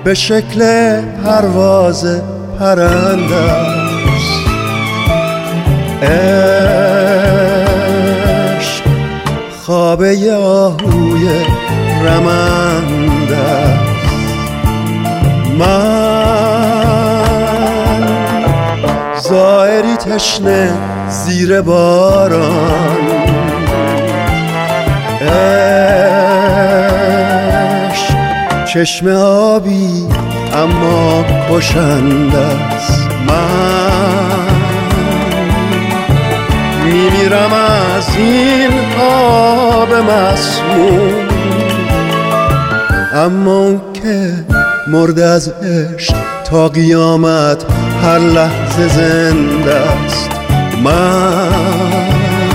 به شکل پرواز پرنده است. عشق خواب آهوی رمنده است. من زائری تشنه زیر باران، عشق چشم آبی اما کشنده است. من میمیرم از این آب مسموم، اما اون که مرده از عشق تا قیامت هر لحظه زنده است. من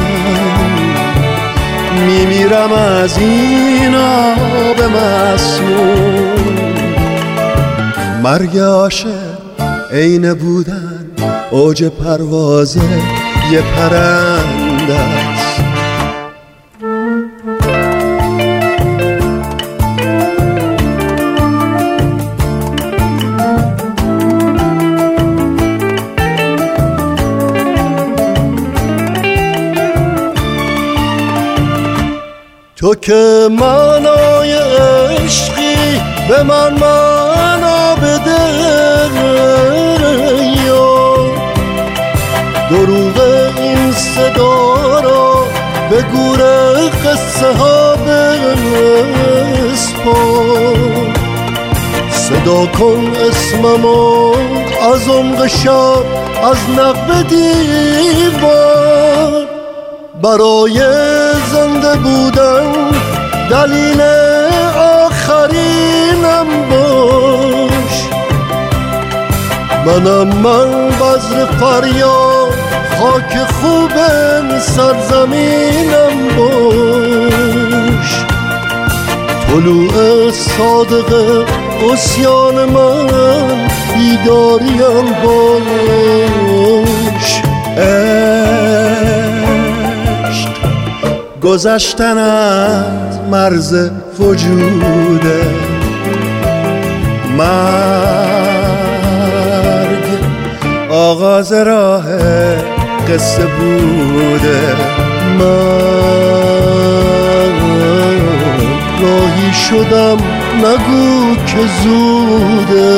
میمیرم از این آب مسموم. مرگ عاشق عین بودن اوج پرواز یه پرنده است. تو که معنای عشقی به من معنا بده، یا دروغ این صدا را به گور قصه ها بسپار. صدا کن اسممو از عمق شب از نقب دیوار. برای زنده بودن دلیل آخرینم باش. من بذر فریاد خاک خوب سرزمینم باش. طلوع صادق عصیان من بیداریم باش. گذشتن از مرز وجوده، مرگ آغاز راه قصه بوده. من راهی شدم نگو که زوده.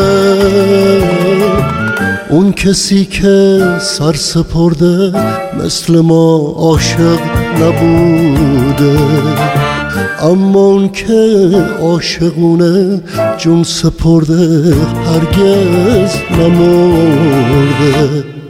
اون کسی که سر سپرده مثل ما عاشق نبوده، اما اون که عاشقونه جون سپرده هرگز نمرده.